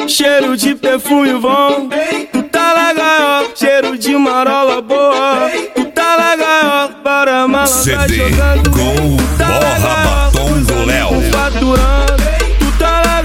cheiro de perfume bom. Tu tá na gaiola, cheiro de marola boa. Tu tá na gaiola, para malandra jogando. Com o Porra Batom do Léo. Faturando, tu tá na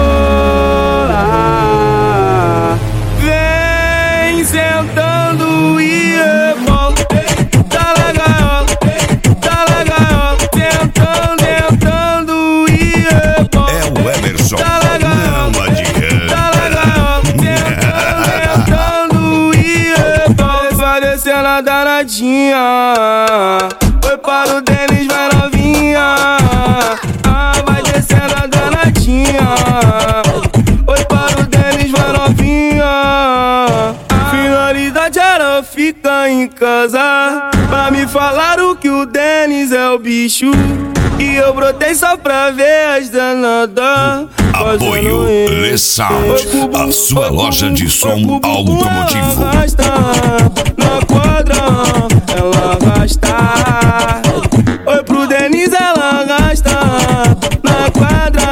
gaiola. Vem sentando e rebola. Tu tá na gaiola, tu tá na gaiola. Sentando e rebola. É o Emerson. Tá na gaiola, não adianta. tá na gaiola. Sentando e rebola. Vai descendo a danadinha. Foi para o Denis, vai novinha. Vai descendo a danadinha. Foi para o Denis, vai novinha. Finalidade era ficar em casa, pra me falar o que o Denis é o bicho. E eu brotei só pra ver as danadas. Apoio Le Sound, a sua loja de som automotivo. Ela arrasta na quadra, ela arrasta. Oi pro Denis, ela arrasta na quadra.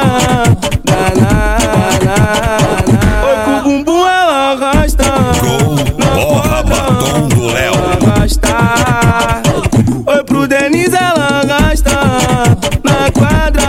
Oi pro bumbum, ela arrasta. Com o Porra Batom do Léo. Arrasta. Oi pro Denis, ela arrasta na quadra.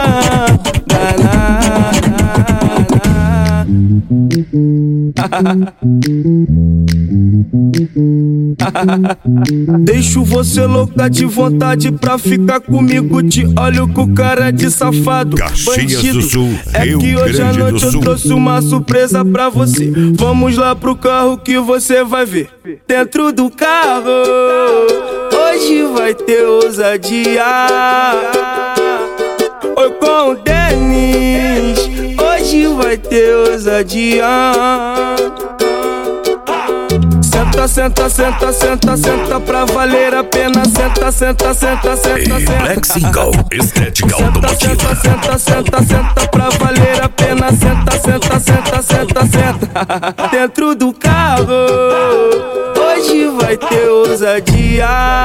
Deixo você louca de vontade pra ficar comigo. Te olho com cara de safado, Caxias bandido. do Sul, É Rio que hoje à Grande noite do eu Sul. trouxe uma surpresa pra você. Vamos lá pro carro que você vai ver. Dentro do carro hoje vai ter ousadia. Oi com o Denis, hoje vai ter ousadia. Senta, senta, senta, senta, senta pra valer a pena. Senta, senta, senta, senta, senta. Black Single, estética automotiva. Senta, senta, senta, senta pra valer a pena. Senta, senta, senta, senta, senta. Dentro do carro hoje vai ter ousadia.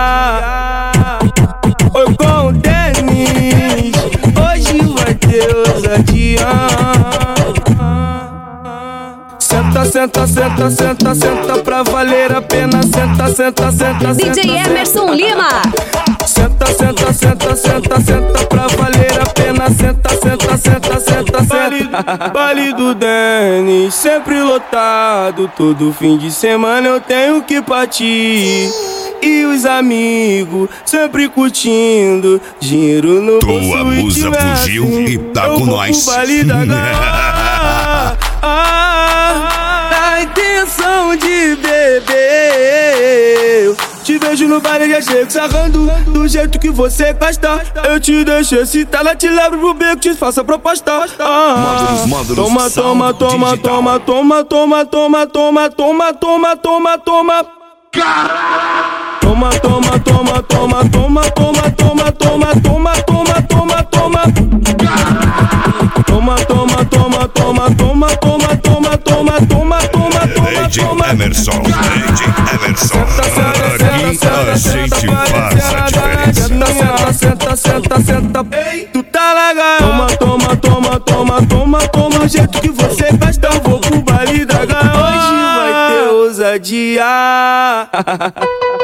Oi com o Denis, hoje vai ter ousadia. Senta, senta, senta, senta, senta pra valer a pena. Senta, senta, senta, senta. DJ Emerson Lima. Senta, senta, senta, senta, senta pra valer a pena. Senta, senta, senta, senta, senta. Baile do Denis, sempre lotado. Todo fim de semana eu tenho que partir. E os amigos sempre curtindo. Dinheiro no bolso. Tua musa fugiu e tá com nós. Baile da gaiola. Na intenção de beber. Eu te vejo no baile, já chego sarrando do jeito que você gosta. Eu te deixo excitada, te levo pro beco, te faço a proposta. Módulos, Toma, toma, toma, toma, toma, toma, toma, toma, toma, toma, toma, toma. Toma, toma, toma, toma, toma, toma, toma, toma, toma, toma, toma, toma. Toma, toma, toma, toma, toma, toma, toma, toma, toma, toma, Lady toma. Emerson, Lady Emerson. Aqui a gente faz a diferença. Senta, senta, senta, senta. Tu tá na gaiola. Toma, toma, toma, toma, toma. Do jeito que você gosta, eu vou pro baile da gaiola. Hoje vai ter ousadia.